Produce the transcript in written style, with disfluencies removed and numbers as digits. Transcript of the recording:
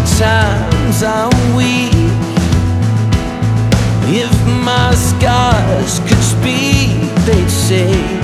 times I'm weak. If my scars could speak, they'd say